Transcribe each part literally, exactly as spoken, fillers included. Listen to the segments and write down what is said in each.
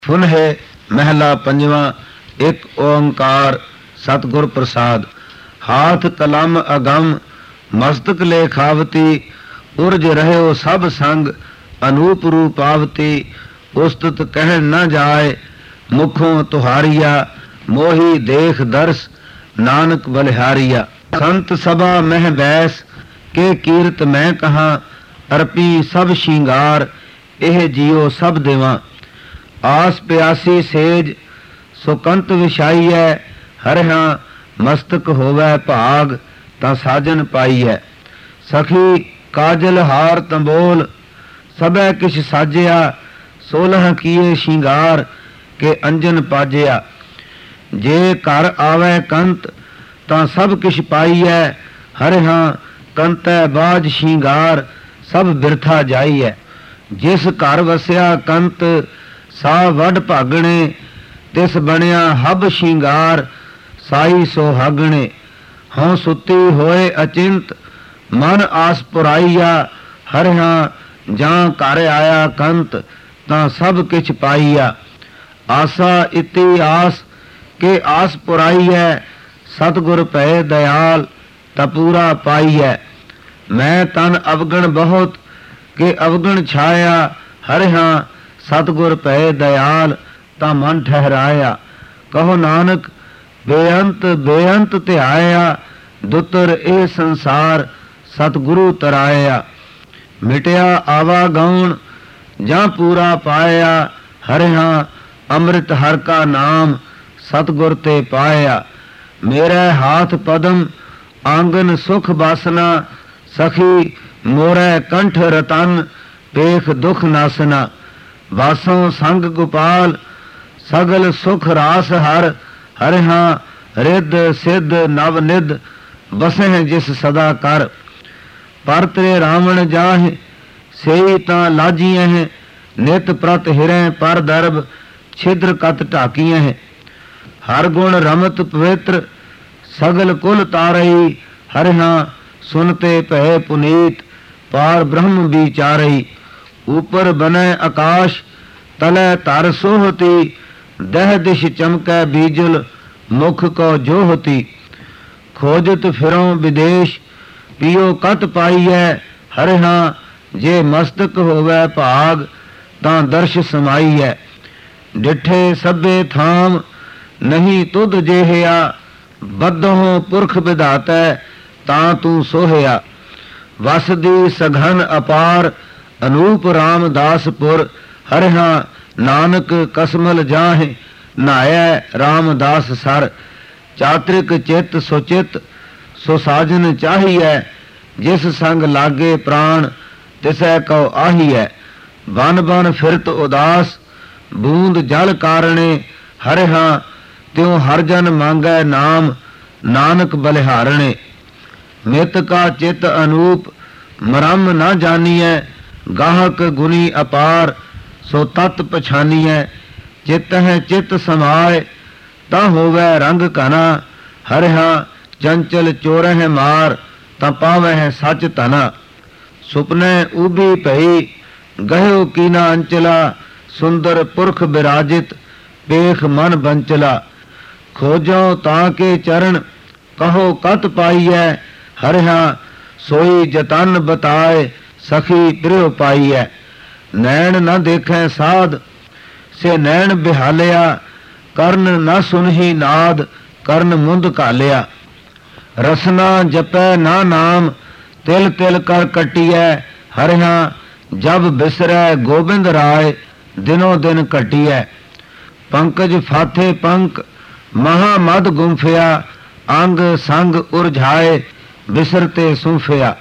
फुन है महला पंजवा। एक ओंकार सतगुर प्रसाद। हाथ कलम अगम मस्तक लेखावती। उर्ज रहो सब संग अनूप रूपावती। उस्तत कह न जाए मुखों तुहारिया। मोही देख दर्श नानक बलिहारिया। संत सभा मह बैस के कीरत मैं कहा। अर्पी सब शिंगार एह जियो सब देवा। आस प्यासी सेज सुकंत विछाई है। हरिहा मस्तक होवै भाग ता साजन पाई है। सखी काजल हार तंबोल सबै किछ साजिया। सोलह किए शिंगार के अंजन पाजिया। जे घर आवे कंत तां सब किछ पाई है। हरिहा कंतै बाज शिंगार सब बिरथा जाई है। जिस घर वसिया कंत सा वड भागणे। तिस बनिया हब शिंगार साई सोहागणे। हों सुती होए अचिंत मन आस पुराइया। हरिहा जां घर आया कंत तां सब किछ पाइया। आसा इति आस के आस पुराई है। सतगुर भै दयाल तपूरा पाई है। मैं तन अवगण बहुत के अवगण छाया। हरिहा सतगुर भै दयाल ता मन ठहराया। कहो नानक बेअंत बेअंत ध्याया। दुतर ए संसार सतगुरु तराया। मिटया आवागौण जां पूरा पाया। हरिहा अमृत हर का नाम सतगुर ते पाया। मेरे हाथ पदम आंगन सुख बासना। सखी मोरे कंठ रतन पेख दुख नासना। वासों संग गोपाल सगल सुख रास हर। हरिहा रिद सिद्ध नव निध बसें जिस सदा कर। पर तेरे रावण जाहि सेई तां लाजिए हैं। नित प्रत हिरें पर दरब छिद्र कत ढाकिए हैं। हर गुण रमत पवित्र सगल कुल तारई। हरिहा सुनते भय पुनीत पार ब्रह्म विचारई। ऊपर बने आकाश तले तर सोहती। दह दिश चमकै बीजल मुख को जोहती। खोजत फिरों विदेश पियो कत पाई है। हरिहा जे मस्तक होवै भाग तां दर्श समाई है। डिठे सभे थाम नहीं तुध जेहिया। बद्धों पुरख विधातै तां तू सोहिया। वसदी सघन अपार अनूप रामदासपुर। हरिहा नानक कसमल जाहि नायै रामदास सर। चात्रिक चित सुचित सुसाजन चाहिए। जिस संग लागे प्राण तिसै को आहिए। बन बन फिरत उदास बूंद जल कारणे। हरिहा त्यों हर जन मांगै नाम नानक बलिहारणे। मित का चित अनूप मरम न जानिए। गाहक गुनी अपार सो तत् पछानिए। चित है चित समाए ता होवै रंग घना। हरिहा चंचल चोरह मार ता पावै सच तना। सुपने उभी पई गयो कीना अंचला। सुंदर पुरख विराजित पेख मन बंचला। खोजो ताके चरण कहो कत पाइयै। हरिहा सोई जतन बताए सखी प्रियो पाइयै। नैन न देखें साध से नैन बिहालिया। कर्ण न सुनही नाद कर्ण मुंद कालिया। रसना जपै ना नाम तिल तिल कर कटियै। हरिहा जब बिसरै गोबिंद राय दिनों दिन कटियै। पंकज फाथे पंक महामद गुंफिया। अंग संग उरझाए बिसरते सूफिया।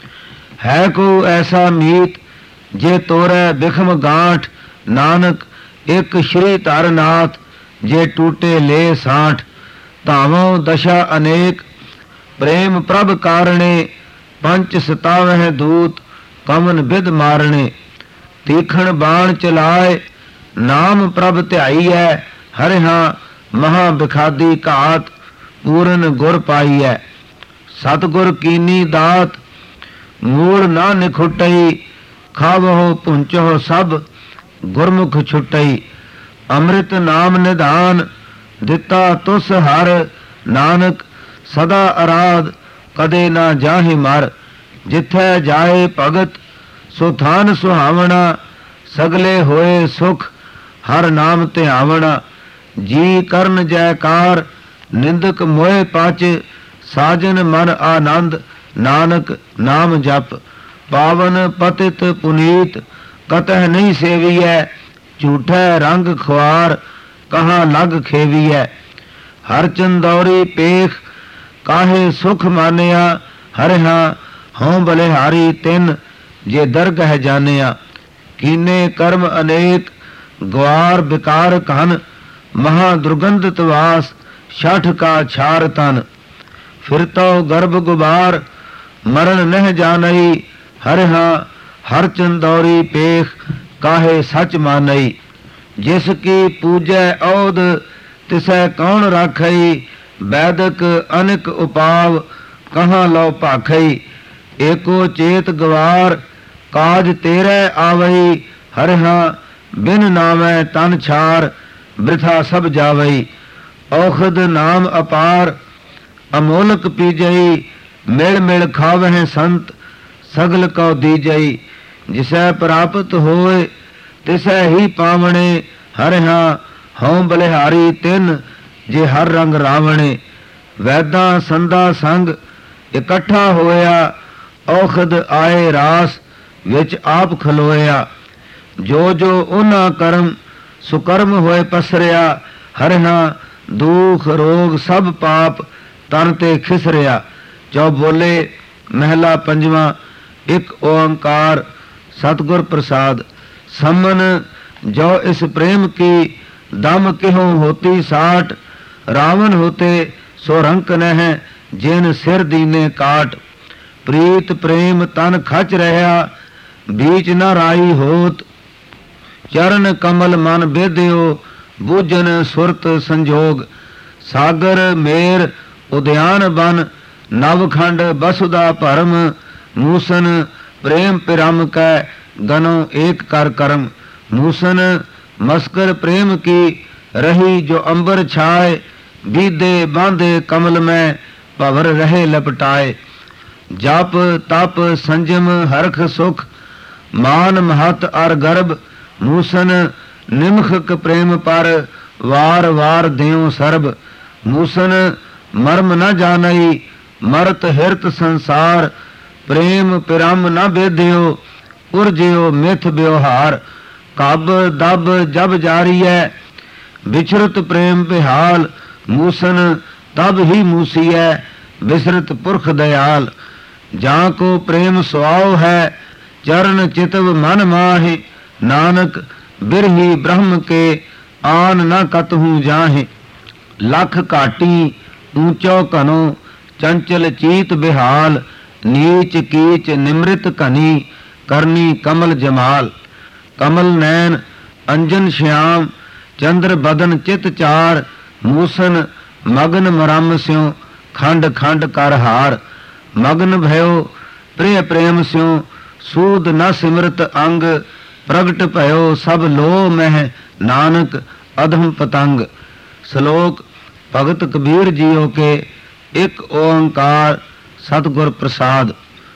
है को ऐसा मीत जे तोरै बिखम गांठ। नानक एक श्री तारनाथ जे टूटे ले साठ। धावों दशा अनेक प्रेम प्रभ कारणे। पंच सतावह दूत कमन बिद मारणे। तीखण बाण चलाए नाम प्रभ ध्याई है। हरिहा महा बिखादी घात पूरन गुर पाई है। सतगुर कीनी दात मूल ना निखुटई। खावहो पुंचो सब गुरमुख छुटई। ਅੰਮ੍ਰਿਤ ਨਾਮ ਨਿਧਾਨ ਦਿੱਤਾ ਤੁਸ ਹਰ, ਨਾਨਕ ਸਦਾ ਅਰਾਧ ਕਦੇ ਨਾ ਜਾਹੇ ਮਰ। ਜਿੱਥੈ ਜਾਏ ਭਗਤ ਸੋ ਥਾਨ ਸੁਹਾਵਣਾ, ਸਗਲੇ ਹੋਏ ਸੁਖ ਹਰ ਨਾਮ ਧਿਆਵਣਾ। ਜੀ ਕਰਨ ਜੈਕਾਰ ਨਿੰਦਕ ਮੋਏ ਪਾਚ, ਸਾਜਨ ਮਨ ਆਨੰਦ ਨਾਨਕ ਨਾਮ ਜਪ। ਪਾਵਨ ਪਤਿਤ ਪੁਨੀਤ ਕਤਹਿ ਨਹੀਂ ਸੇਵੀਐ, ਝੂਠੈ ਰੰਗ ਖੁਆਰ ਕਹਾਂ ਲਗ ਖੇਵੀਐ। ਹਰ ਚੰਦੌਰੀ ਪੇਖ ਕਾਹੇ ਸੁਖ ਮਾਨਿਆ, ਹਰਿਹਾ ਹਉ ਬਲਿਹਾਰੀ ਤਿਨ ਜੇ ਦਰਗਹਿ ਜਾਣਿਆ। ਕੀਨੇ ਕਰਮ ਅਨੇਕ ਗਵਾਰ ਬਿਕਾਰ ਕਨ, ਮਹਾ ਦੁਰਗੰਧਿਤ ਵਾਸ ਛਠ ਕਾ ਛਾਰ ਤਨ। ਫਿਰਤੋ ਗਰਭ ਗੁਬਾਰ ਮਰਨ ਨਹਿ ਜਾਣਈ, ਹਰਿਹਾ ਹਰ ਚੰਦੌਰੀ ਪੇਖ ਕਾਹੇ ਸਚ ਮਾਨਈ। ਜਿਸ ਕੀ ਪੂਜੈ ਔਧ ਤਿਸੈ ਕੌਣ ਰਾਖਈ, ਵੈਦਕ ਅਨਿਕ ਉਪਾਵ ਕਹਾਂ ਲਉ ਭਾਖਈ। ਏਕੋ ਚੇਤ ਗਵਾਰ ਕਾਜ ਤੇਰੇ ਆਵਈ, ਹਰਿਹਾ ਬਿਨ ਨਾਮੈ ਤਨ ਛਾਰ ਬ੍ਰਿਥਾ ਸਭ ਜਾਵਈ। ਔਖਦ ਨਾਮ ਅਪਾਰ ਅਮੋਲਕ ਪੀਜਈ, ਮਿਲ ਮਿਲ ਖਾਵਹਿ ਸੰਤ ਸਗਲ ਕਉ ਦੀਜਈ। ਜਿਸੈ ਪ੍ਰਾਪਤ ਹੋਏ ਤਿਸੈ ਹੀ ਪਾਵਣੇ, ਹਰਿਹਾ ਹਉ ਬਲਿਹਾਰੀ ਤਿਨ ਜੇ ਹਰ ਰੰਗ ਰਾਵਣੇ। ਵੈਦਾਂ ਸੰਦਾ ਸੰਗ ਇਕੱਠਾ ਹੋਇਆ, ਔਖਦ ਆਏ ਰਾਸ ਵਿੱਚ ਆਪ ਖਲੋਇਆ। ਜੋ ਜੋ ਉਹਨਾਂ ਕਰਮ ਸੁਕਰਮ ਹੋਏ ਪਸਰਿਆ, ਹਰਿਹਾ ਦੁਖ ਰੋਗ ਸਭ ਪਾਪ ਤਨ ਤੇ ਖਿਸਰਿਆ। ਜੋ ਬੋਲੇ ਮਹਿਲਾ ਪੰਜਵਾਂ। ਇੱਕ ਓੰਕਾਰ ਸਤਿਗੁਰ ਪ੍ਰਸਾਦ। ਸਮਨ ਜੋ ਇਸ ਪ੍ਰੇਮ ਕੀ ਦਮ ਕਿਹੋਂ ਹੋਤੀ ਸਾਟ, ਰਾਵਣ ਹੋਤੇ ਸੋ ਰੰਕ ਨਹਿ ਜਿਨ ਸਿਰ ਦੀਨੇ ਕਾਟ। ਪ੍ਰੀਤ ਪ੍ਰੇਮ ਤਨ ਖਚ ਰਹਾ ਬੀਚ ਨ ਰਾਈ ਹੋਤ, ਚਰਨ ਕਮਲ ਮਨ ਬੇਦਿਓ ਬੂਝਨ ਸੁਰਤ ਸੰਜੋਗ। ਸਾਗਰ ਮੇਰ ਉਦਿਆਨ ਬਨ ਨਵਖੰਡ ਬਸੁਦਾ ਭਰਮ, ਮੂਸਨ ਪ੍ਰੇਮ ਪਿਰਮ ਕੈ ਗਨੋ ਏਕ ਕਰ ਕਰਮ। ਮੂਸਨ ਮਸਕਰ ਪ੍ਰੇਮ ਕੀ ਰਹੀ ਜੋ ਅੰਬਰ ਛਾਏ, ਬੀਦੇ ਬਾਂਧੇ ਕਮਲ ਮੈਂ ਭਵਰ ਰਹੇ ਲਪਟਾਏ। ਜਪ ਤਪ ਸੰਜਮ ਹਰਖ ਸੁਖ ਮਾਨ ਮਹਤ ਅਰ ਗਰਭ, ਮੂਸਨ ਨਿਮਖਕ ਪ੍ਰੇਮ ਪਰ ਵਾਰ ਵਾਰ ਦਿਉ ਸਰਬ। ਮੂਸਨ ਮਰਮ ਨ ਜਾਣਈ ਮਰਤ ਹਿਰਤ ਸੰਸਾਰ, ਪ੍ਰੇਮ ਪਿਰਮ ਨ ਬੇਧਿਓ ਉਰਜਿਓ ਮਿਥ ਬਿਵਹਾਰ। ਕਬ ਦਬ ਜਬ ਜਾਰੀਐ ਵਿਚਰਤ ਪ੍ਰੇਮ ਬਿਹਾਲ, ਮੂਸਨ ਤਬ ਹੀ ਮੂਸੀਐ ਵਿਸਰਤ ਪੁਰਖ ਦਇਆਲ। ਜਾਂ ਕੋ ਪ੍ਰੇਮ ਸੁਆਉ ਹੈ ਚਰਨ ਚਿਤਵ ਮਨ ਮਾਹਿ, ਨਾਨਕ ਬਿਰਹੀ ਬ੍ਰਹਮ ਕੇ ਆਨ ਨ ਕਤਹੂ ਜਾਹੇ। ਲਖ ਘਾਟੀ ਊਚੋ ਘਨੋ ਚੰਚਲ ਚੀਤ ਬਿਹਾਲ, ਨੀਚ ਕੀਚ ਨਿਮ੍ਰਿਤ ਘਨੀ ਕਰਨੀ ਕਮਲ ਜਮਾਲ। ਕਮਲ ਨੈਣ ਅੰਜਨ ਸ਼ਿਆਮ ਚੰਦਰ ਬਦਨ ਚਿਤ ਚਾਰ, ਮੂਸਨ ਮਗਨ ਮਰਮ ਸਿਉ ਖੰਡ ਖੰਡ ਕਰ ਹਾਰ। ਮਗਨ ਭਇਓ ਪ੍ਰਿਯ ਪ੍ਰੇਮ ਸਿਉ ਸੂਦ ਨ ਸਿਮਰਤ ਅੰਗ, ਪ੍ਰਗਟ ਭਇਓ ਸਭ ਲੋਹ ਮਹਿ ਨਾਨਕ ਅਧਮ ਪਤੰਗ। ਸ਼ਲੋਕ ਭਗਤ ਕਬੀਰ ਜੀਓ ਕੇ। ਇੱਕ ਓੰਕਾਰ ਸਤਿਗੁਰ ਪ੍ਰਸਾਦ।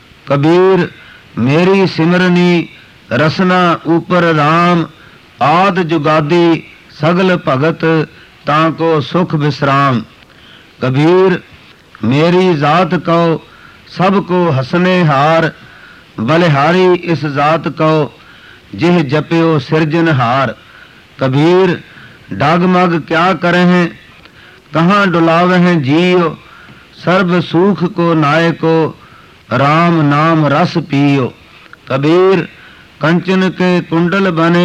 ਕਬੀਰ ਮੇਰੀ ਸਿਮਰਨੀ ਰਸਨਾ ਉਪਰ ਰਾਮ, ਆਦ ਜੁਗਾਦੀ ਸਗਲ ਭਗਤ ਤਾਂ ਕੋ ਸੁਖ ਵਿਸਰਾਮ। ਕਬੀਰ ਮੇਰੀ ਜ਼ਾਤ ਕਉ ਸਭ ਕੋ ਹਸਨੇ ਹਾਰ, ਬਲਿਹਾਰੀ ਇਸ ਜ਼ਾਤ ਕਉ ਜਿਹ ਜਪਿਓ ਸਿਰਜਨਹਾਰ। ਕਬੀਰ ਡਗਮਗ ਕਿਆ ਕਰਹਿ ਕਹਾਂ ਡੁਲਾਵਹਿ ਜੀਓ, ਸਰਬ ਸੂਖ ਕੋ ਨਾਇਕੋ राम नाम रस पियो। कबीर कंचन के कुंडल बने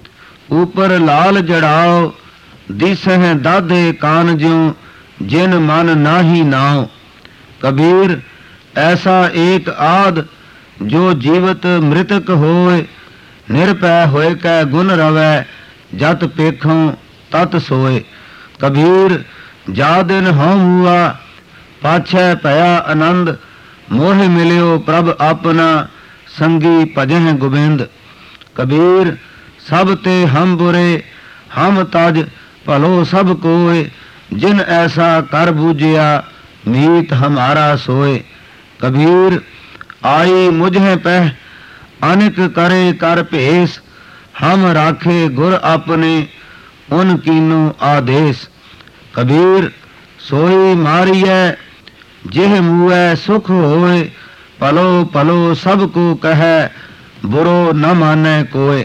ऊपर लाल जड़ाओ, दिसह दादे कान ज्यों जिन मन नाही नाव। कबीर ऐसा एक आद जो जीवत मृतक होए, निरपै होए कै गुण रवै जत पेखों तत सोए। कबीर जा दिन हों हुआ पाछै पया आनंद, मोह मिलियो प्रभ अपना संगी भजह गोबिंद। कबीर सब ते हम बुरे हम तज भलो सब कोय, जिन ऐसा कर बूझिया मीत हमारा सोए। कबीर आई मुझे पह अनिक करे कर भेस, हम राखे गुर अपने उन कीनो आदेश। कबीर सोई मारिय जिह मुए सुख होए, भलो भलो सब को कहे बुरो न माने कोय।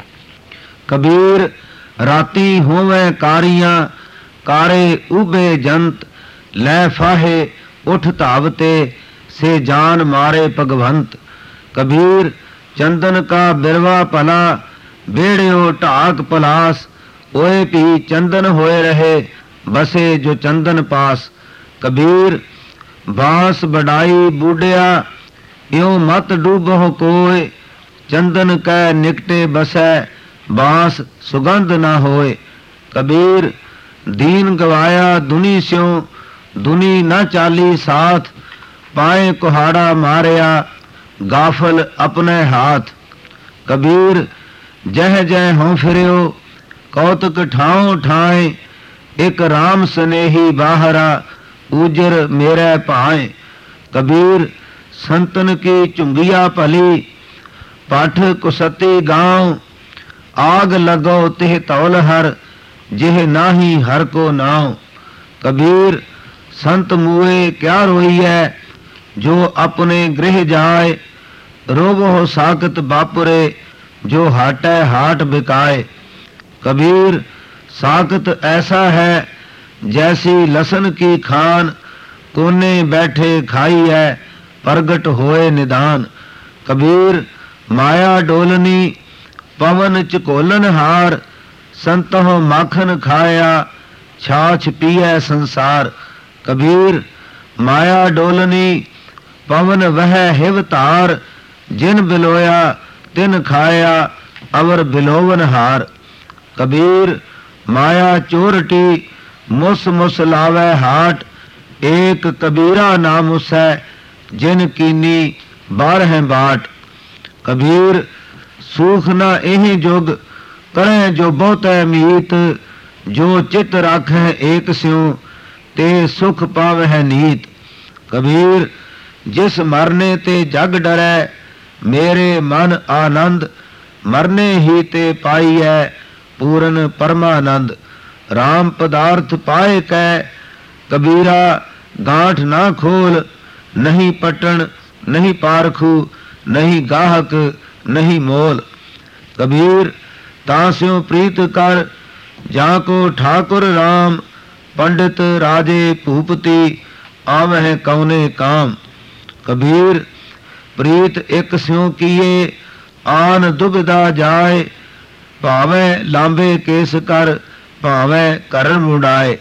कबीर राती होवे कारियां कारे उबे जंत, लै फाहे उठ धावते से जान मारे भगवंत। कबीर चंदन का बिरवा भला बेड़ियो ढाक पलास, ओए भी चंदन होए रहे बसे जो चंदन पास। कबीर बांस बढ़ाई बूढ़िया यो मत डूबो कोय, चंदन कै निकटे बसै बांस सुगंध न होए। कबीर दीन गवाया दुनी स्यों दुनी न चाली साथ, पाए कुहाड़ा मारिया गाफल अपने हाथ। कबीर जह जह हों फिरियो कौतक ठाओ ठाए, एक राम स्नेही बाहरा उजर मेरे पाए। कबीर संतन की चुंगिया भली पाठ कुसती गाँव, आग लगो तिह तौल हर जिह नाही हर को नाव। कबीर संत मुए क्या रोइए जो अपने गृह जाए, रोबो साकत बापुरे जो हाटै हाट बिकाए। कबीर साकत ऐसा है जैसी लसन की खान, कोने बैठे खाई है प्रगट होए निदान। कबीर माया डोलनी पवन चकोलन हार, संतों माखन खाया छाछ पिए संसार। कबीर माया डोलनी पवन वह हिव तार, जिन बिलोया तिन खाया अवर बिलोवन हार। कबीर माया चोरटी मुस मुस लावे हाट, एक कबीरा नाम उसै जिन कीनी बारह बाट। कबीर सूख न एहि जुग करें जो बहुत मीत, जो चित राखे एक स्यों ते सुख पावह नीत। कबीर जिस मरने ते जग डरै मेरे मन आनंद, मरने ही ते पाई है पूरन परमानंद। राम पदार्थ पाए कै कबीरा गांठ ना खोल, नहीं पटन नहीं पारखू नहीं गाहक नहीं मोल। कबीर तास्यों प्रीत कर जाको ठाकुर राम, पंडित राजे भूपति आवह कौने काम। कबीर प्रीत एक स्यों किए आन दुविधा जाए, भावे लांबे केस कर भावे करण मुड़ाए।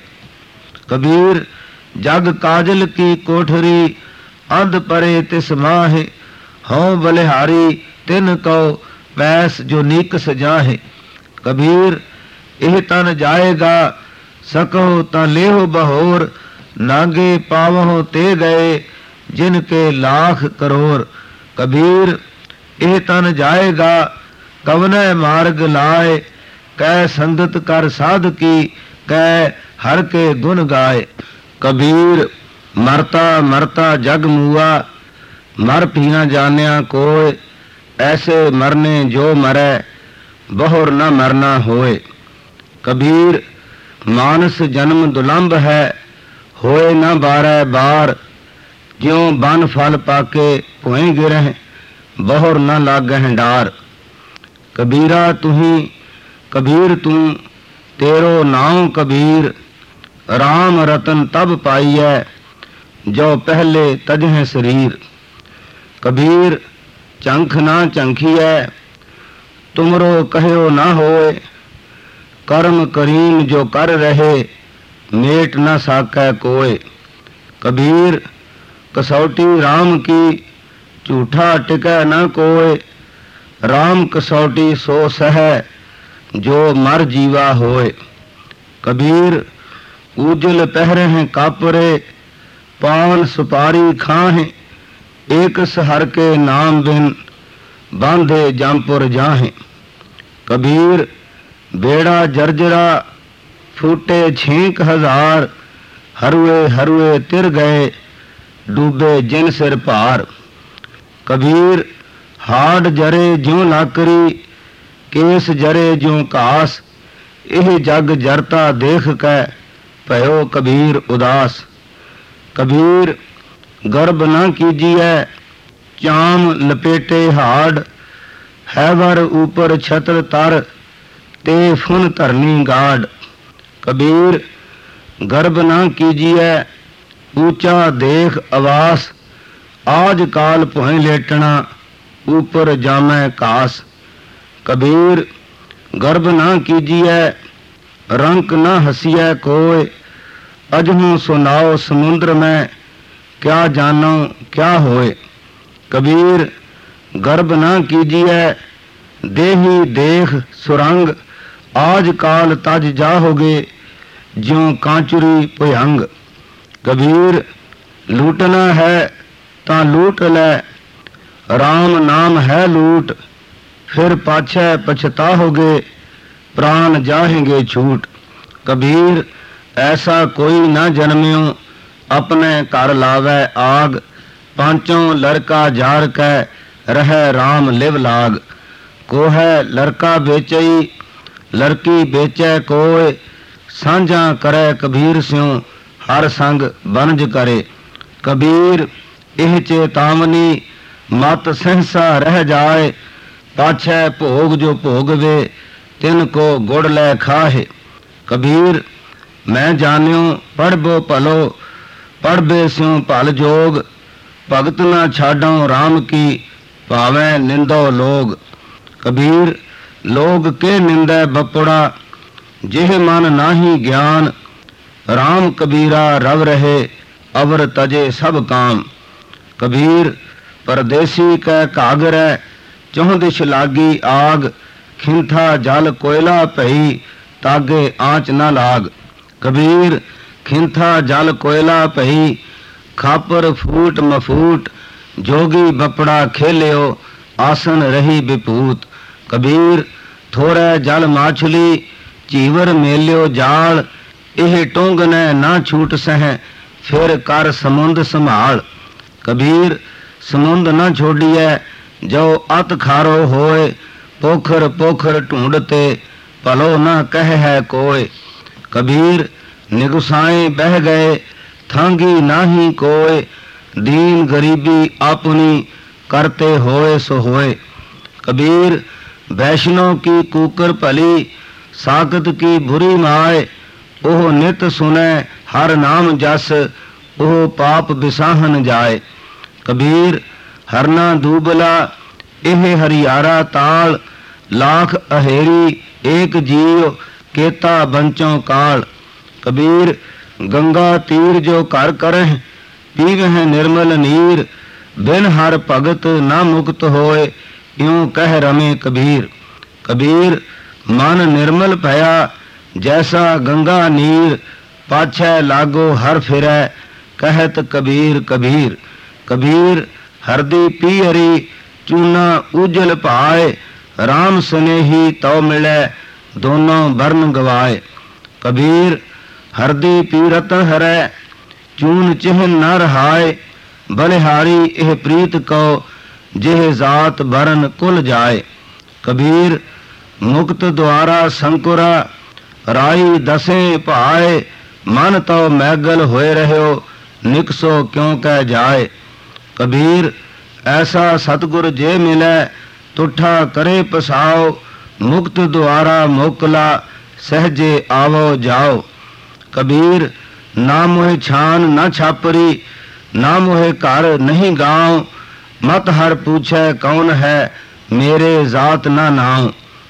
कबीर जग काजल की कोठरी अंध परे तिस माहे, हों बलिहारी तिन को पैस जो नीकस जाहे। कबीर एह तन जाएगा सको ता लेहो बहोर, नागे पावहो ते गए जिनके लाख करोड़। कबीर एह तन जाएगा कवने मार्ग लाए, कै संगत कर साध की कै हर के गुण गाए। कबीर मरता मरता जग मुआ, मर भी न जानिया कोय, ऐसे मरने जो मरै बहुर न मरना होए। कबीर मानस जन्म दुलंभ है होए न बारह बार, ज्यों बन फल पाके भुएं गिरह बहुर न लागह डार। कबीरा तुही कबीर तू तेरो नाम कबीर, राम रतन तब पाइयै जो पहले तजह शरीर। कबीर चंख ना चंखिए तुमरो कहो ना होए, कर्म करीम जो कर रहे मेट न साकै कोय। कबीर कसौटी राम की झूठा टिकै न कोय, राम कसौटी सो सह जो मर जीवा होए। कबीर उजल पहरे कापरे पान सुपारी खाहे, एक सहर के नाम बिन बांधे जामपुर जाहे। कबीर बेड़ा जर्जरा फूटे छींक हजार, हरुए हरुए तिर गए, डूबे जिन सिर भार। कबीर हाड जरे ज्यों लाकरी, केस जरे ज्यों घास, एह जग जरता देख कै, भयो कबीर उदास। कबीर गर्भ न कीजिए, चाम लपेटे हाड, है वर ऊपर छत्र तर, ते फुन धरनी गाड। कबीर गर्भ न कीजिए, ऊंचा देख आवास, आज काल भोए लेटना, ऊपर जामै कास। कबीर गर्भ न कीजिए, रंक न हसिए कोय, अजहूँ सुनाओ समुद्र में, क्या जानो क्या होए। कबीर गर्भ न कीजिए, देही देख सुरंग, आज काल तज जाहोगे, ज्यों कांचुरी भुयंग। कबीर लूटना है तां लूट लै, राम नाम है लूट, फिर पाछै पछताओगे, प्राण जाहेंगे छूट। कबीर ऐसा कोई न जन्म्यो, अपने घर लावै आग, पांचों लड़का जार कै, रह राम लिव लाग। कोहै लड़का बेचई, लड़की बेचै कोय, सांझा करे कबीर स्यों, हर संग बनज करे। कबीर एह चेतावनी, मत सहसा रह जाए, पाछै भोग जो भोगवे, तिनको गुड़ लै खाहे। कबीर मैं जान्यो पढ़बो भलो, पढ़बे स्यों भल जोग, भगत न छाडो राम की, भावें निंदो लोग। कबीर लोग के निंदै बपुड़ा, जिह मन नाही ज्ञान, राम कबीरा रव रहे, अवर तजे सब काम। कबीर परदेसी कै कागरै, चौं दिश लागी आग, खिंथा जल कोयला भई, तागे आँच न लाग। कबीर खिंथा जल कोयला भई, खापर फूट मफूट, जोगी बपड़ा खेलियो, आसन रही विभूत। कबीर थोड़े जल माछली, चीवर मेलियो जाल, एह टोंग ने ना छूट सह, फिर कर समुंद संभाल। कबीर समुंद न छोड़िए, जो अत खारो होए, पोखर पोखर ढूंढते, भलो न कह है कोय। कबीर निगुसाए बह गए, थांगी नाही कोय, दीन गरीबी अपनी, करते होए सो होए। कबीर वैष्णव की कूकर भली, साकत की बुरी माए, ओह नित सुने हर नाम जस, ओह पाप बिसाहन जाए। कबीर हरना दूबला, एह हरियारा ताल, लाख अहेरी एक जीव, केता बंचों काल। कबीर गंगा तीर जो कर करह, पीवह निर्मल नीर, बिन हर भगत न मुक्त होए, यूं कह रमे कबीर। कबीर मन निर्मल भया, जैसा गंगा नीर, पाछै लागो हर फिरै, कहत कबीर कबीर। कबीर हरदी पीहरी, चूना उजल पाए, राम स्नेही तो मिलै, दोनों बरन गवाए। कबीर हरदी पीरत हरै, चून चिन्ह न रहाए, बलिहारी एह प्रीत को, जिह जात बरन कुल जाए। कबीर मुक्त द्वारा संकुरा, राई दसें भाए, मन तो मैगल होए रहो, निकसो क्यों कह जाए। कबीर ऐसा सतगुर जे मिलै, तुठा करे पसाओ, मुक्त द्वारा मोकला, सहजे आवो जाओ। कबीर ना मोहे छान न छापरी, ना मोहे घर नहीं गाँव, मत हर पूछे कौन है, मेरे जात ना नाम।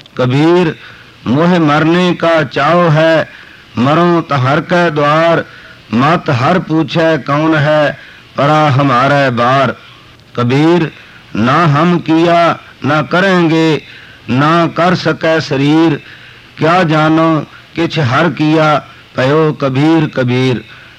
कबीर मोहे मरने का चाव है, मरो तो हर के द्वार, मत हर पूछे कौन है, परा हमारे बार। कबीर ना हम किया ना करेंगे, ना कर सके शरीर, क्या जानो किछ हर किया, भयो कबीर कबीर।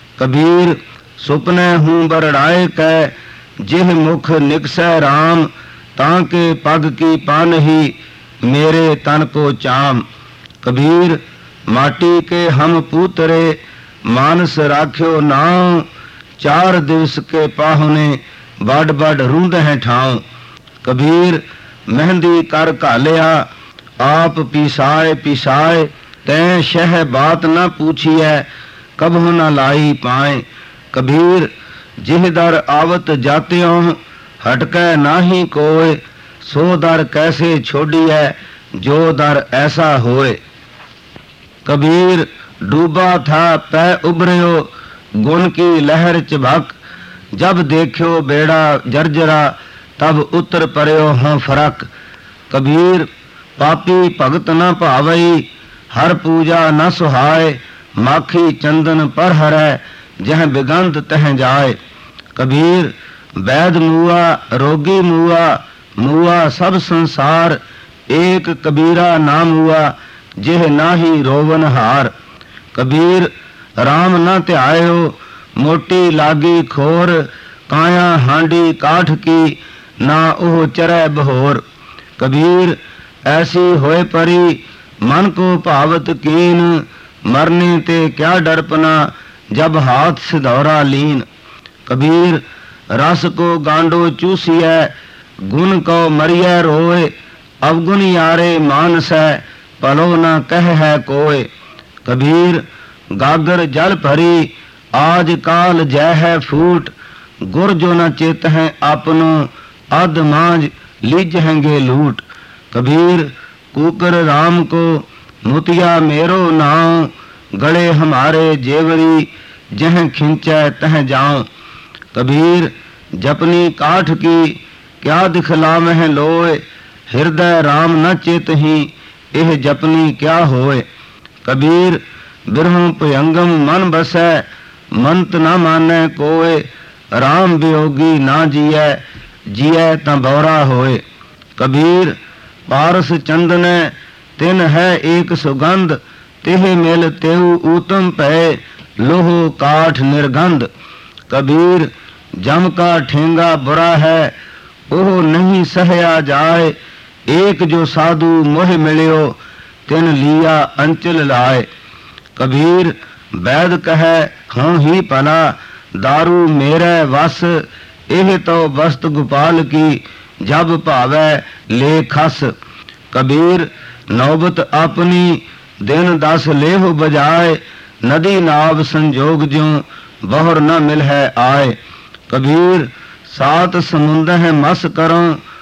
कबीर सुपने हूँ बरड़ाए कै, जिह मुख निकसै राम, ताके पग की पान ही, मेरे तन को चाम। कबीर माटी के हम पूतरे, मानस राख्यो नाव। चार दिवस के पाहुने, बड़ बड़ रूंद हैं ठाव। कबीर मेहंदी कर घालिया, आप पिसाए पिसाए। तैं शह बात न पूछिए, कबहु न लाई पाए। कबीर जिह दर आवत जात्यों, हटकै नाही कोय। सो दर कैसे छोड़िए, जो दर ऐसा होए। कबीर डूबा था पै उभरियो, गुण की लहर चबक। जब देखियो बेड़ा जर्जरा, तब उतर परयो हों फरक। कबीर पापी भगत न भावई, हर पूजा न सुहाय। माखी चंदन पर हरै, जह बिगंत तह जाय। कबीर वैद मुआ रोगी मुआ, मुआ सब संसार। एक कबीरा नाम हुआ, जिह नाही रोवन हार। कबीर राम न ध्यायो, मोटी लागी खोर। काया हांडी काठ की, ना ओह चरै बहोर। कबीर ऐसी होए परी, मन को भावत कीन। मरने ते क्या डरपना, जब हाथ सिधौरा लीन। कबीर रस को गांडो चूसिए, गुण को मरिए रोए। अवगुण यारे मानस है, पलो न कह है कोय। कबीर गागर जल भरी, आज काल जय है फूट। गुर जो न चेत है आपनो, अध मांझ लीज हैंगे लूट। कबीर कुकर राम को, मुतिया मेरो नाव। गले हमारे जेवरी, जह खिंचै तह जाऊं। कबीर जपनी काठ की, क्या दिखलाम है लोय। हृदय राम न चेत ही, एह जपनी क्या होए। कबीर बिरहु भयंगम मन बसै, मंत न मानै कोय। राम वियोगी ना जियै, जियै ता बौरा होए। कबीर पारस चंदन, तिन है एक सुगंध। तिह मिल तेऊ ऊतम पै, लोह काठ निर्गंध। कबीर जम का ठेंगा बुरा है, ओह नहीं सहया जाए। एक जो साधु मोह मिलियो, तिन लिया अंचल लाए। कबीर वैद कहे हाँ ही भला, दारू मेरे वस। एह तो वस्त गोपाल की, जब भावै ले खस। कबीर नौबत अपनी, दिन दस लेहो बजाए। नदी नाव संजोग ज्यों, बहुर न मिल है आए। कबीर सात समुंद है मस करो,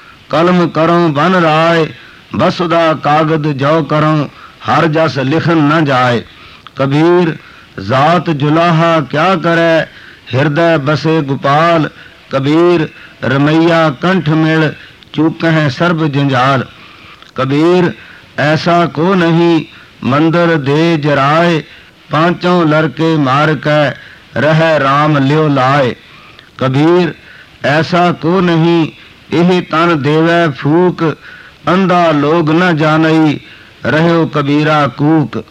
कलम करो बन राय। वसुदा कागद जो करो, हर जस लिखन न जाए। कबीर जात जुलाहा क्या करे, हृदय बसे गोपाल। कबीर रमैया कंठ मिल, चूक है सर्ब जंजाल। कबीर ऐसा को नहीं, मंदिर दे जराए। पांचों लड़के मार के, रह राम लियो लाए। कबीर ऐसा को नहीं, यह तन देवे फूक। अंधा लोग न जानई, रहो कबीरा कूक।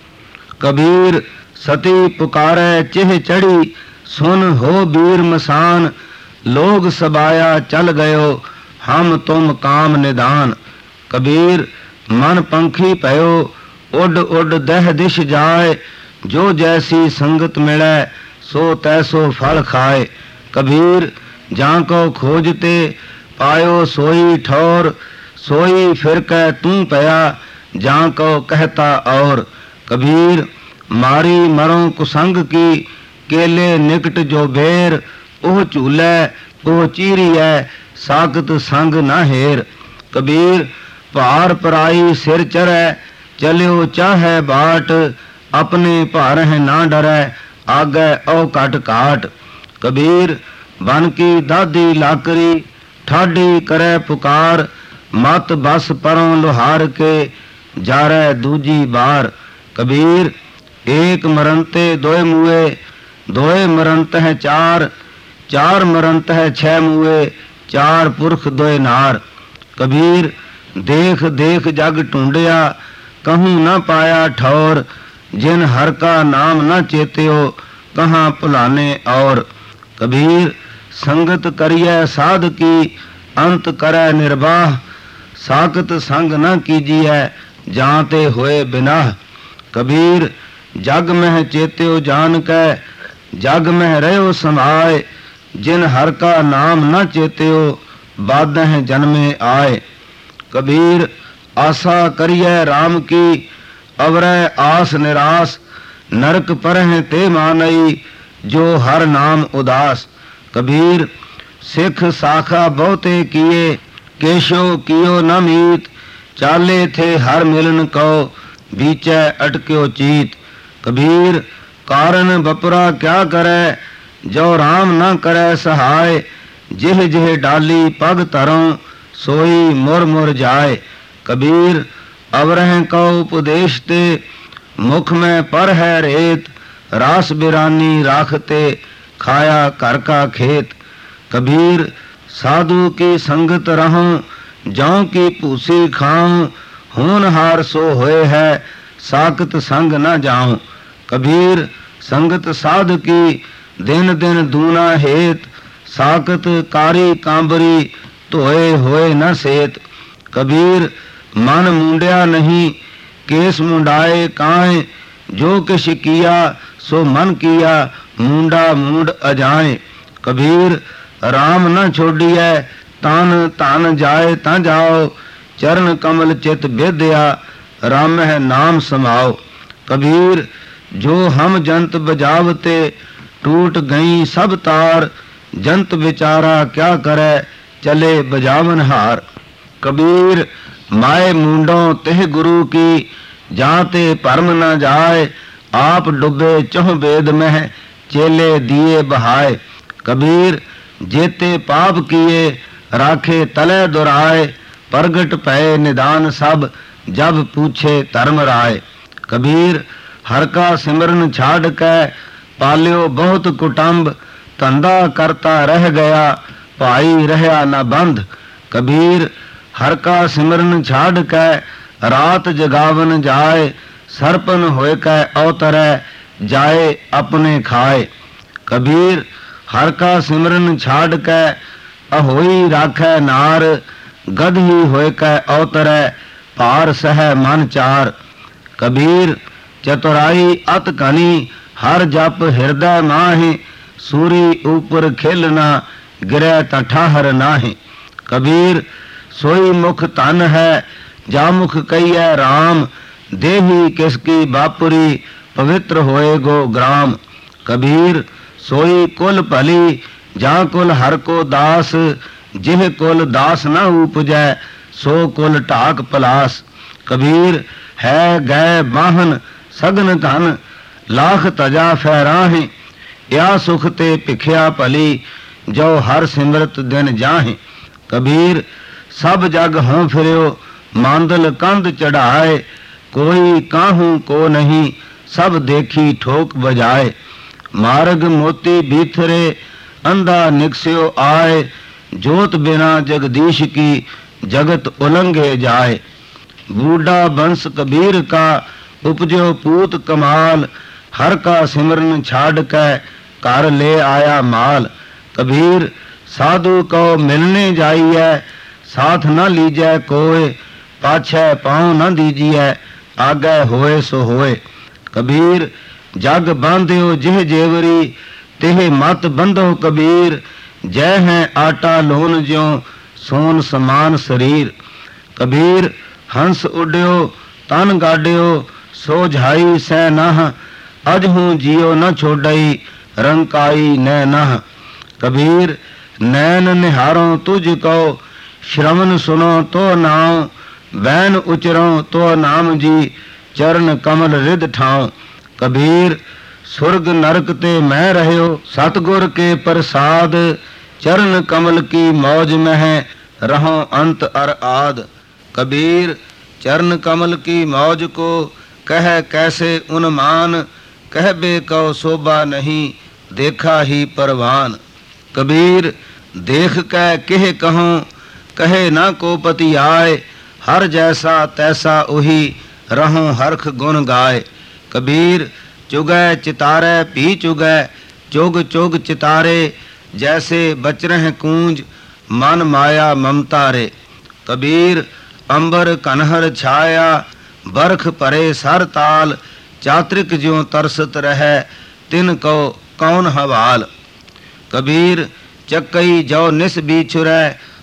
कबीर सती पुकारे चिह चढ़ी, सुन हो बीर मसान। लोग सबाया चल गयो, हम तुम काम निदान। कबीर मन पंखी पयो, उड उड दह दिश जाए। जो जैसी संगत मिले, सो तैसो फल खाए। कबीर जाको खोजते, पायो सोई ठौर। सोई फिर कह तू पया, जाको कहता और। कबीर मारी मरो कुसंग की, केले निकट जो बेर। ओह झूले ओह चीरिए, साकत संग न हेर। कबीर भार पराई सिर चरै, चलियो चाहे बाट। अपने भार है ना डरै, आगे औ कट काट। कबीर बन की दादी लाकरी, ठाडी करे पुकार। मत बस परों लोहार के, जारै दूजी बार। कबीर एक मरनते दोए मुए, दोए मरनत है चार। चार मरनत है छह मुए, चार पुरख दोए नार। कबीर देख देख जग ढूंढिया, कहूँ न पाया ठौर। जिन हर का नाम न चेत्यो, कहाँ भुलाने और। कबीर संगत करिए साध की, अंत करे निर्वाह। साकत संग न कीजिए, जाते होए बिनाह। कबीर जग मह चेत्यो जान कै जग मह रहो समाए, जिन हर का नाम न चेत्यो बादह जन्मे आए। कबीर आशा करिए राम की अवरय आस निराश, नरक परह ते मानई जो हर नाम उदास। कबीर सिख साखा बहुते किए केशो कियो न मीत, चाले थे हर मिलन को बीचे अटक्यो चीत। कबीर कारण बपुरा क्या करे जो राम न करे सहाय, जिह जिह डाली पग तरों सोई मुर मुर जाए। कबीर अवरह को उपदेश ते मुख में पर है रेत, रास बिरानी राखते खाया कर का खेत। कबीर साधु की संगत रहूं जौ की पूसी खाऊं, होनहार सो होए है साकत संग न जाऊं। कबीर संगत साध की दिन दिन दूना हेत, साकत कारी कांबरी धोए होए न सेत। कबीर मन मुंडिया नहीं केस मुंडाए काए, जो किश किया सो मन किया मुंडा मूंड अजाए। कबीर राम न छोड़िए तान तान जाए ता जाओ, चरण कमल चित बेदया राम है नाम समाओ। कबीर जो हम जंत बजावते टूट गई सब तार, जंत बेचारा क्या करे चले बजावन हार। कबीर माए मुंडों तेह गुरु की जाते परम न जाए, आप डुबे चौह बेद में चेले दिए बहाए। कबीर जेते पाप किए राखे तले दुराए, प्रगट पए निदान सब जब पूछे धर्म राय। कबीर हर का सिमरन छाड़ के पाल्यो बहुत कुटुंब, धंधा करता रह गया भाई रहया न बंध। कबीर हर का सिमरन छाड़ के रात जगावन जाए, सरपन होए कै अवतरै जाए अपने खाए। कबीर हर का सिमरन छाड़ कै अहोई राखै नार, गदही होए कै अवतरै पार सह मन चार। कबीर चतुराई अत घनी हर जप हृदय माहि, सूरी ऊपर खिलना गिरै तठाहर नाहि। कबीर सोई मुख तन है जा मुख कहिए राम, देही किसकी बापुरी पवित्र होए गो ग्राम। कबीर सोई कुल भली जा कुल हर को दास, जिह कुल दास न उपजै सो कुल ढाक पलास। कबीर है गए बाहन सगन धन, लाख तजा फहराहे, या सुख ते भिखिया भली जो हर सिमरत दिन जाहे। कबीर सब जग हों फिरियो मांदल कंध चढ़ाए, कोई काहू को नहीं सब देखी ठोक बजाए। मार्ग मोती भीतरे अंधा निकस्यो आए, जोत बिना जगदीश की जगत उलंघे जाए। बूढ़ा बंस कबीर का उपजो पूत कमाल, हर का सिमरन छाड़ के कर ले आया माल। कबीर साधु को मिलने जाइए साथ न लीजै कोय, पाछे पाँव न दीजिए आगे होए सो होए। कबीर जग बांध्यो जिह जेवरी तेह मत बंधो कबीर, जय है आटा लोन ज्यों सोन समान शरीर। कबीर हंस उड्यो तन गाड्यो सो झाई सै नह, अजहू जियो न छोड़ई रंकाई न नह। कबीर नैन निहारों तुझको श्रवण सुनो तो नाम, बैन उचरो तो नाम जी चरण कमल रिद ठाऊं। कबीर सुर्ग नरक ते मैं रह्यो सतगुर के प्रसाद, चरण कमल की मौज में रहो अंत अर आद। कबीर चरण कमल की मौज को कह कैसे उन्मान, कहबे को शोभा नहीं देखा ही परवान। कबीर देख कै केह कहूँ कहे ना को पति आए, हर जैसा तैसा उही रहूं हरख गुण गाए। कबीर चुगै चितारे पी चुगै चुग चुग चितारे, जैसे बचरह कूंज मन माया ममता रे। कबीर अंबर कन्हर छाया बरख परे सर ताल, चात्रिक ज्यों तरसत रहे तिन को कौन हवाल। कबीर चकई जो निस बिछुरै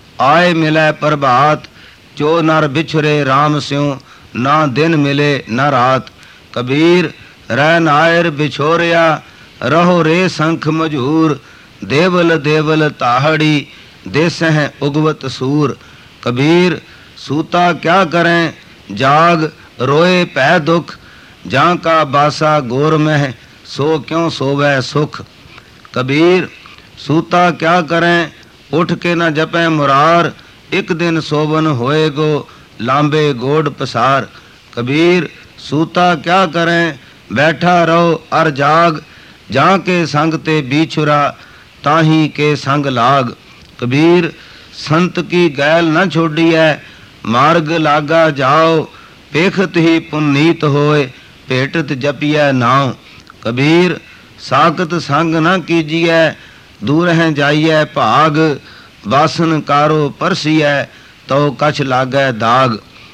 आए मिलै प्रभात, जो नर बिछुरे राम स्यों ना दिन मिले न रात। कबीर रह नायर बिछोरिया रहो रे संख मजूर, देवल देवल ताहड़ी देसह उगवत सूर। कबीर सूता क्या करें जाग रोए पै दुख, जां का बासा गोर में सो क्यों सोवै सुख। कबीर सूता क्या करें उठ के न जपै मुरार, एक दिन सोवन होएगो लांबे गोड पसार। कबीर सूता क्या करें बैठा रहो अर जाग, जां के संग ते बिछुरा ताही के संग लाग। कबीर संत की गैल न छोड़िए मार्ग लागा जाओ, पेखत ही पुनीत होए भेटत जपिए नाव। कबीर साकत संग न कीजिए दूर हैं जाइए भाग, बासन कारो परसिए तो कछ लागै दाग।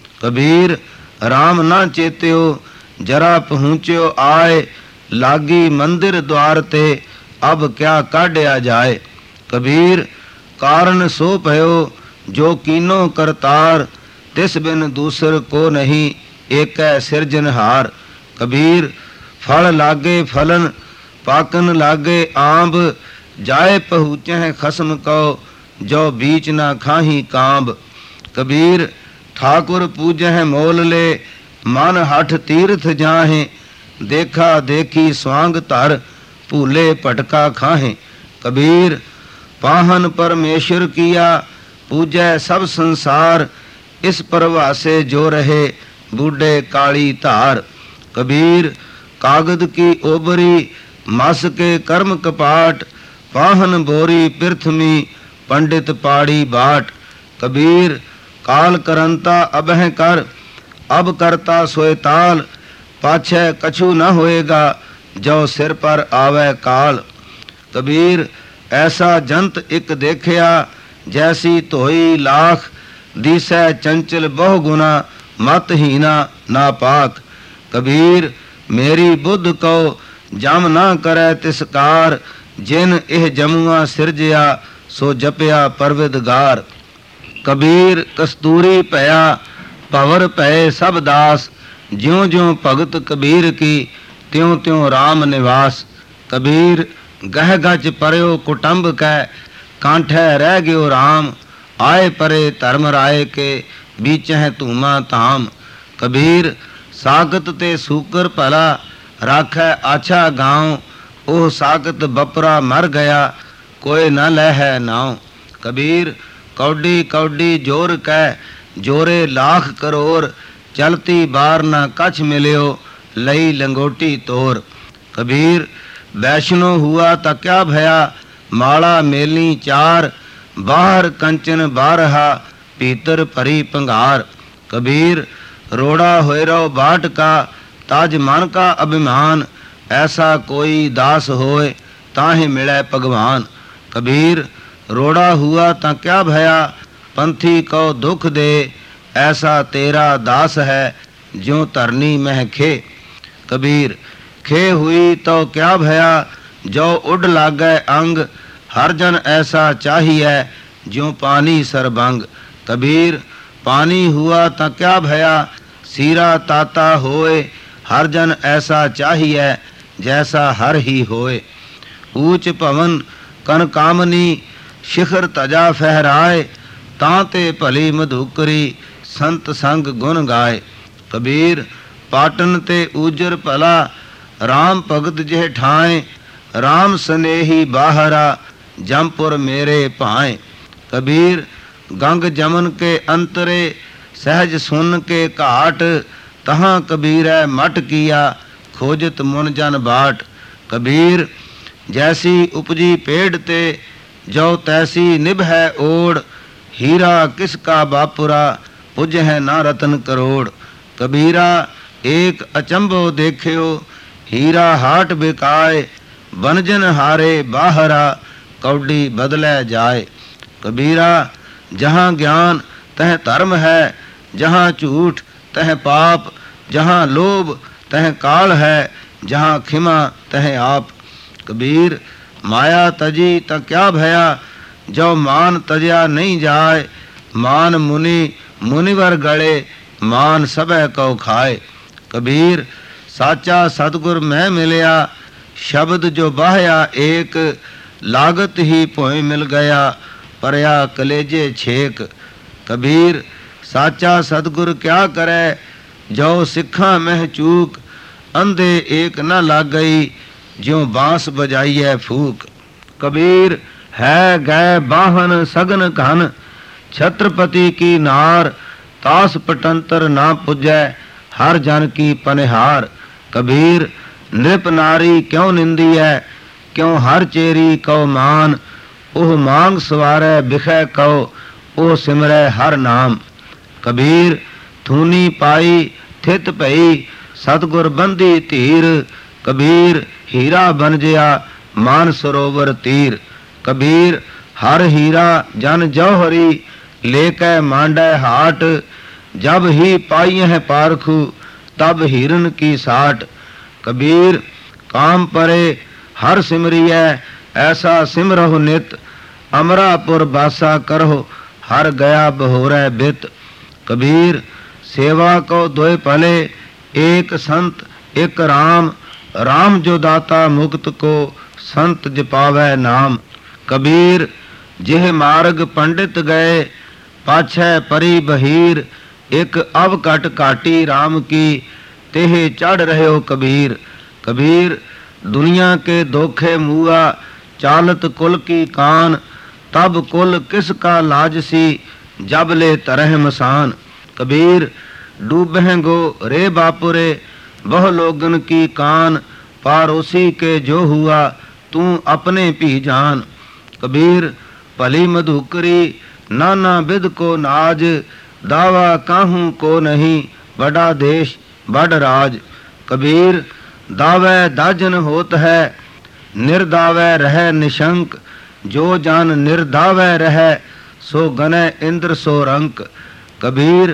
कबीर राम न चेत्यो जरा पहुँच्यो आए, लागी मंदिर द्वार ते अब क्या काढ़िया जाए। कबीर कारण सो भयो जो कीनो करतार, तिस बिन दूसर को नहीं एक सिरजनहार। कबीर फल लागे फलन पाकन लागे आंब, जाए पहुँचे खसम को जो बीच ना खाही कांब। कबीर ठाकुर पूजह मोल ले मन हठ तीर्थ जाहे, देखा देखी स्वांग धर भूले भटका खाहे। कबीर पाहन परमेश्वर किया पूजै सब संसार, इस परवासे जो रहे बूढ़े काली धार। कबीर कागद की ओबरी मस के कर्म कपाट, पाहन बोरी पृथ्वी पंडित पाड़ी बाट। कबीर काल करंता अबह कर, अब करता सोए ताल, पाछे कछु न होएगा जो सिर पर आवे काल। कबीर ऐसा जंत एक देखिया जैसी धोई लाख, दिसै चंचल बहु गुना मत हीना नापाक। कबीर मेरी बुद्ध को जम ना करे तिसकार, जिन एह जमुआ सिरजिया सो जपिया परविदगार। कबीर कस्तूरी पया पवर पए सब दास, ज्यों ज्यों भगत कबीर की त्यों त्यों राम निवास। कबीर गह गच परयो कुटुंब कै, कांठै रह गयो राम, आए परे धर्म राय के बीचह धूमा धाम। कबीर सागत ते सूकर भला राखै आछा गाँव, ओह सागत बपरा मर गया कोई न लहै नाव। कबीर कौडी कौडी जोर कै जोरे लाख करोड़, चलती बार न कछ मिलियो लई लंगोटी तोर। कबीर वैष्णो हुआ त क्या भया माला मेली चार, बाहर कंचन बारहा भीतर भरी पंगार। कबीर रोड़ा होए रो बाट का ताज मन का अभिमान, ऐसा कोई दास होए ताहि मिले भगवान। कबीर रोड़ा हुआ त क्या भया पंथी को दुख दे, ऐसा तेरा दास है ज्यों धरनी मह खे। कबीर खे हुई तो क्या भया जो उड लागै अंग, हर जन ऐसा चाहिए ज्यों पानी सरबंग। कबीर पानी हुआ त क्या भया सीरा ताता होए, हर जन ऐसा चाहिए जैसा हर ही होए। ऊंच पवन कनकामनी शिखर तजा फहराए, तांते भली मधुकरी संत संग गुण गाए। कबीर पाटन ते ऊजर भला राम भगत जेह ठाए, राम स्नेही बाहरा जमपुर मेरे भाए। कबीर गंग जमन के अंतरे सहज सुन के घाट, तहाँ कबीर मट किया खोजत मुन जन बाट। कबीर जैसी उपजी पेड़ ते जो तैसी निभै ओड़, हीरा किसका बापुरा पुजह ना रतन करोड़। कबीरा एक अचंभो देखियो हीरा हाट बिकाए, बनजन हारे बाहरा कौडी बदलै जाए। कबीरा जहाँ ज्ञान तह धर्म है, जहाँ झूठ तह पाप, जहाँ लोभ तह काल है, जहाँ खिमा तह आप। कबीर माया तजी त क्या भया, जो मान तजया नहीं जाए। मान मुनि मुनिवर गले, मान सबे को खाए। कबीर साचा सतगुर मैं मिलया, शब्द जो बाहया एक। लागत ही भोए मिल गया, परया कलेजे छेक। कबीर साचा सतगुर क्या करे, जो सिखा मह चूक। अंधे एक न लाग गई, ज्यों बांस बजाई है फूक। कबीर है गए बाहन सगन घन, छत्रपति की नार। तास पटंतर ना पुजै, हर जन की पनिहार। कबीर नृप नारी क्यों निंदी है, क्यों हर चेरी कौ मान। ओह मांग सवारै बिखै कौ, ओह सिमरै हर नाम। कबीर थूनी पाई थित भई, सतगुर बंदी धीर। कबीर हीरा बन जया, मान सरोवर तीर। कबीर हर हीरा जन जौहरी, लेकै मांडै हाट। जब ही पाई है पारखू, तब हिरन की साट। कबीर काम परे हर सिमरियै, ऐसा सिमरहो नित। अमरापुर बासा करहो, हर गया बहोरै बित। कबीर सेवा को दोए भले, एक संत एक राम। राम जो दाता मुक्त को, संत जपावै नाम। कबीर जिह मार्ग पंडित गए, पाछै परी बहीर। एक अब कट काटी राम की, तेह चढ़ रहे हो कबीर। कबीर दुनिया के धोखे मुआ, चालत कुल की कान। तब कुल किसका लाजसी, जब ले तरह मसान। कबीर डूबह गो रे बापुरे, वह लोगन की कान। पारोसी के जो हुआ, तू अपने भी जान। कबीर भली मधुकरी, नाना बिद को नाज। दावा काहू को नहीं, बड़ा देश बड़ राज। कबीर दावे दाजन होत है, निर्दावे रह निशंक। जो जान निर्दावे रह, सो गने इंद्र सो रंक। कबीर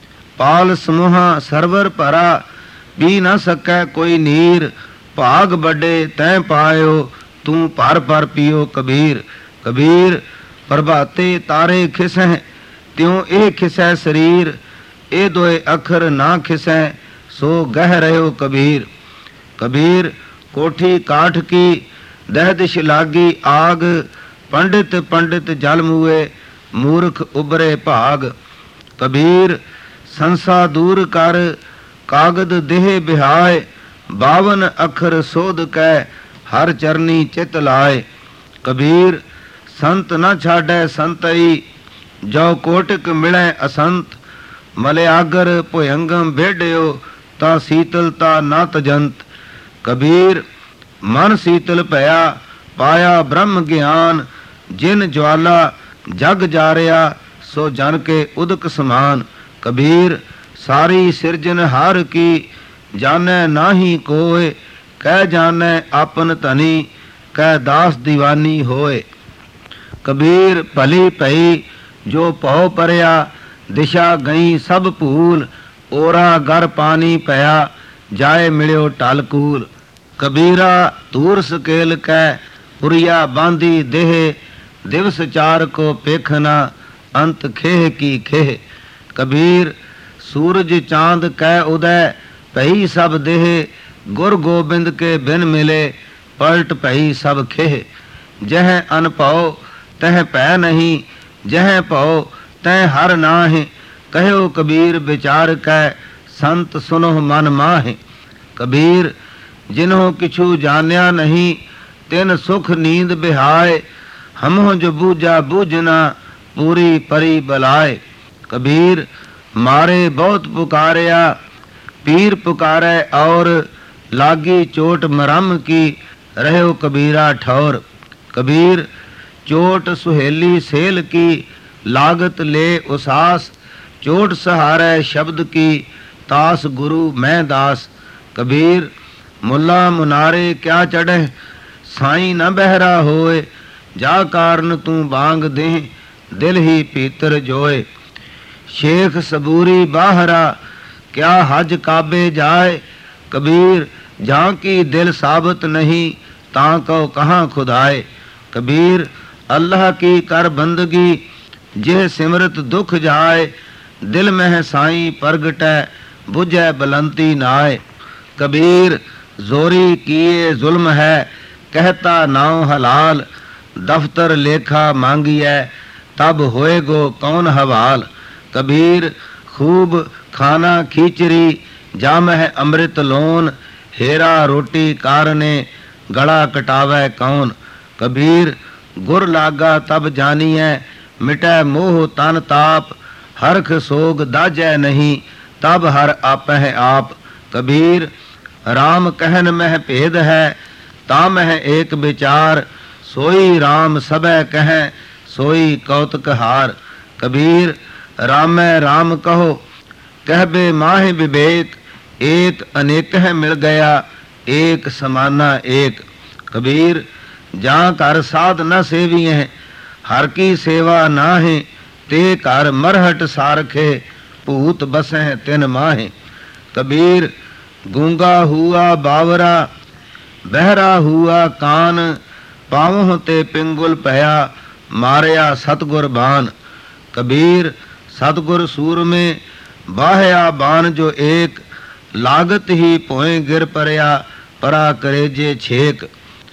पाल समूहा सरवर भरा, पी न सकै कोई नीर। भाग बड़े तैं पायो, तू भर भर पियो कबीर। कबीर प्रभाते तारे खिसै, त्यों ए खिसै शरीर। ए दोए अखर ना खिसै, सो गह रहो कबीर। कबीर कोठी काठ की, दहदिश लागी आग। पंडित पंडित जल मुए, मूर्ख उबरे भाग। कबीर संसा दूर कर, कागद देह बिहाय। बावन अखर सोध कै, हर चरनी चित लाए। कबीर संत न छाड़ै संतई, जो कोटिक मिलै असंत। मलयागर भुयंगम भेड़ियो, ता शीतलता न तजंत। कबीर मन शीतल भया, पाया ब्रह्म ज्ञान। जिन ज्वाला जग जारिया, सो जन के उदक समान। कबीर सारी सिरजन हार की, जानै नाही कोय। कह जानै आपन धनी, कह दास दीवानी होए। कबीर भली भई जो पौ परया, दिशा गई सब भूल। ओरा गर पानी पया, जाए मिलियो टालकूल। कबीरा दूर सकेल कै, पुरिया बांधी देह। दिवस चार को पेखना, अंत खेह की खेह। कबीर सूरज चांद कै उदय, भई सब देह। गुर गोबिंद के बिन मिले, पलट भई सब खेह। जह अनभव तह पै नहीं, जह भव तह हर नाहि। कहो कबीर विचार कै, संत सुनो मन माहि। कबीर जिन्हों किछु जान्या नहीं, तिन सुख नींद बिहाय। हमों जो बूझा बूझना, पूरी परी बलाय। कबीर मारे बहुत पुकारिया, पीर पुकारे और। लागी चोट मरम की, रहो कबीरा ठौर। कबीर चोट सुहेली सेल की, लागत ले उसास। चोट सहारे शब्द की, तास गुरु मैं दास। कबीर मुल्ला मुनारे क्या चढ़े, साईं न बहरा होए। जा कारण तू बांग दे, दिल ही पीतर जोए। शेख सबूरी बाहरा, क्या हज काबे जाए। कबीर जहाँ की दिल साबत नहीं ता को कहाँ खुदाए। कबीर अल्लाह की कर बंदगी जे सिमरत दुख जाए। दिल में साईं प्रगटै बुझै बुलंदी नाए। कबीर जोरी किए जुल्म है कहता नाव हलाल। दफ्तर लेखा मांगिए तब होएगो कौन हवाल। कबीर खूब खाना खीचरी जाम है अमृत लोन। हेरा रोटी कारने गला कटावे कौन। कबीर गुर लागा तब जानिए मिटै मोह तन ताप। हरख सोग दाजै नहीं तब हर आपह आप। कबीर राम कहन मह भेद है ता मह एक विचार। सोई राम सबै कह सोई कौतक हार। कबीर रामै राम कहो कहबे माहे विवेक। एक अनेक है मिल गया एक समाना एक। कबीर जहाँ कर साध न सेवी है हर की सेवा नाहे। ते कर मरहट सारखे भूत बसें तिन माहे। कबीर गूंगा हुआ बावरा बहरा हुआ कान। पावों ते पिंगुल पया मारया सतगुर बान। कबीर सतगुर सूर में बाहया बान जो एक। लागत ही पोए गिर परया परा करेजे छेक।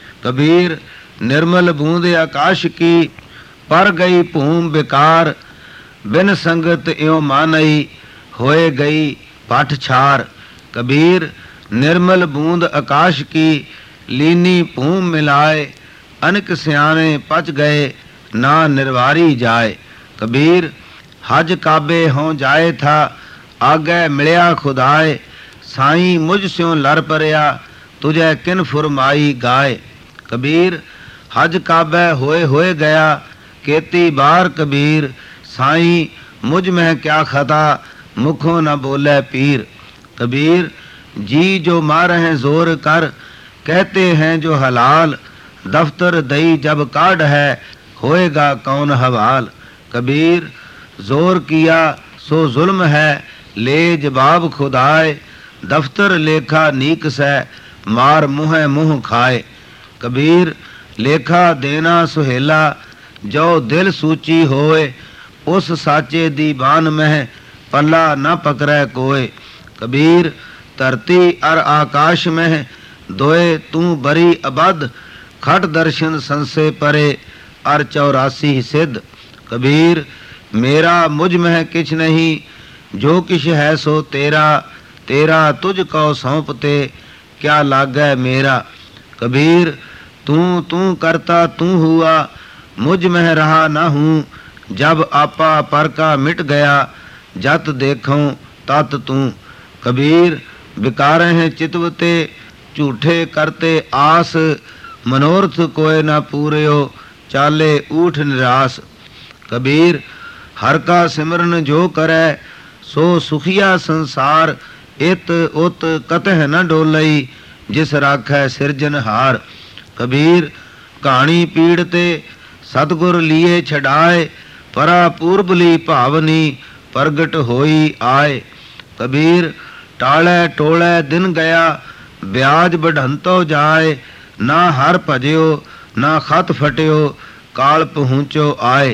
कबीर निर्मल बूंद आकाश की पर गई भूम बेकार। बिन संगत यो मानई होए गई पाठ छार। कबीर निर्मल बूंद आकाश की लीनी भूम मिलाए। अनक सियाने पच गए ना निर्वारी जाए। कबीर हज काबे हों जाए था आगे मिलया खुदाए। साईं मुझ स्यों लर परया तुझे किन फुरमाई गाए। कबीर हज काबे होए होए गया केती बार। कबीर साईं मुझ में क्या खता मुखों न बोले पीर। कबीर जी जो मार हैं जोर कर कहते हैं जो हलाल। दफ्तर दई जब काढ़ है होएगा कौन हवाल। कबीर जोर किया सो जुल्म है ले जवाब खुदाए। दफ्तर लेखा नीक से मार मुँह मुँह खाए। कबीर लेखा देना सुहेला जो दिल सूची होए। उस साचे दीवान में पल्ला न पकड़े कोय। कबीर धरती और आकाश में दोए तू बरी अबद। खट दर्शन संसे परे और चौरासी सिद्ध। कबीर मेरा मुझ में किछ नहीं जो किछ है सो तेरा। तेरा तुझको सौंपते क्या लागै मेरा। कबीर तू तू करता तू हुआ मुझ में रहा न हूँ। जब आपा पर का मिट गया जत देखूं तत तू। कबीर विकार हैं चितवते झूठे करते आस। मनोरथ कोय न पूर्यो चाले ऊठ निरास। कबीर हर का सिमरन जो करे सो सुखिया संसार। इत उत कतह न डोलई जिस राखै सिरजनहार। कबीर कहानी पीड़ते सतगुर लिए छड़ाए। परा पूर्बली भावनी प्रगट होई आए। कबीर टाले टोले दिन गया ब्याज बढ़ंतो जाए। ना हर भजयो ना खत फटियो काल पहुँचो आए।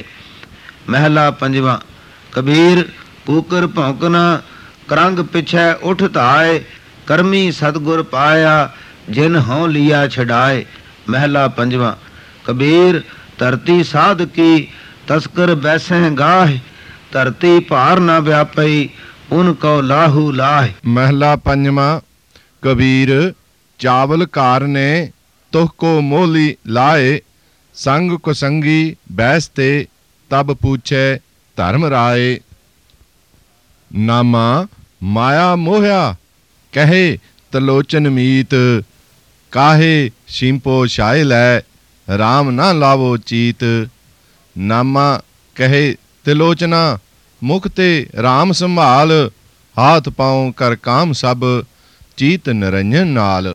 महला पंजवा। कबीर कूकर भौंकना करंग पिछे उठ धाए। कर्मी सतगुर पाया जिन हों लिया छड़ाए। महला पंजवा। कबीर धरती साध की तस्कर बैसें गाह। धरती भार न व्यापई उनको लाहू लाह। महला पंजवा। कबीर चावल कार ने तुह को मोली लाए। संग कुसंगी बैसते तब पूछे धर्म राय। नामा माया मोहया कहे तलोचन मीत। काहे शिंपो शाय लै राम ना लावो चीत। नामा कहे तिलोचना मुख ते राम संभाल। हाथ पाँव कर काम सब चीत निरंजन नाल।